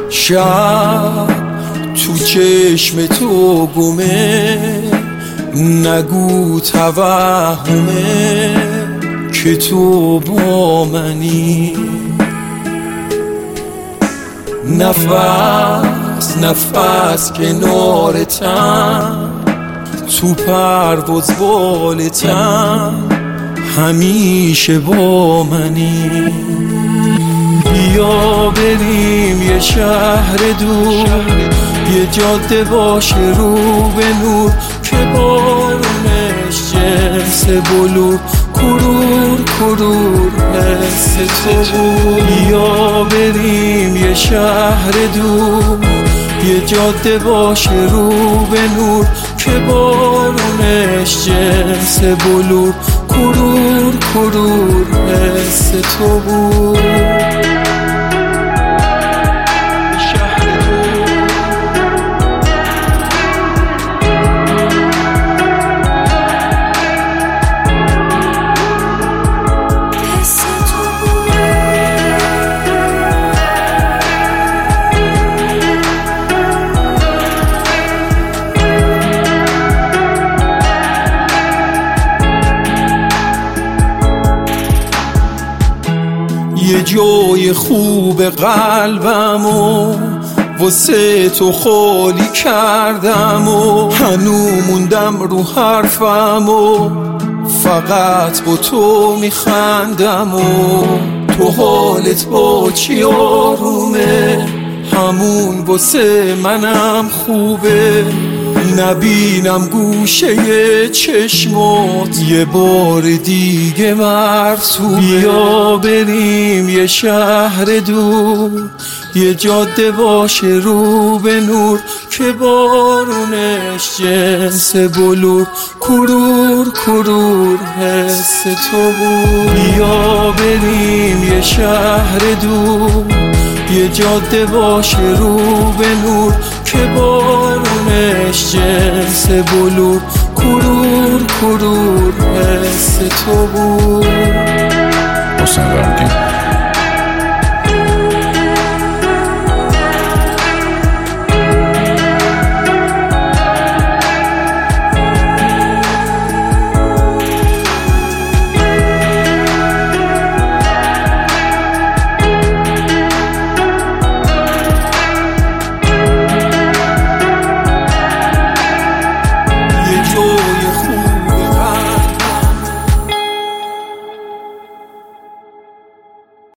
شب تو چشم تو گمه، نگو توهمه که تو با منی. نفس نفس کنارتم، تو پرواز بالتم، همیشه با منی. بیا بریم یه شهر دور، یه جاده باشه رو به نور، که بارونش جنس بلور، کرور کرور حس تو بود. بیا بریم یه شهر دور، یه جاده باشه رو به نور، که بارونش جنس بلور، کرور کرور حس تو بود. یه جای خوب قلبمو واسه تو خالی کردم و هنو موندم رو حرفمو، فقط با تو میخندم و تو حالت با چی آرومه، همون واسه منم خوبه. نبینم گوشه چشمات یه بار دیگه مرسومه. بیا بریم یه شهر دور، یه جاده باشه رو به نور، که بارونش جنس بلور، کرور کرور حس تو بود. بیا بریم یه شهر دور، یه جاده باشه رو به نور، که بارونش جنس بلور، کرور کرور حس تو بود.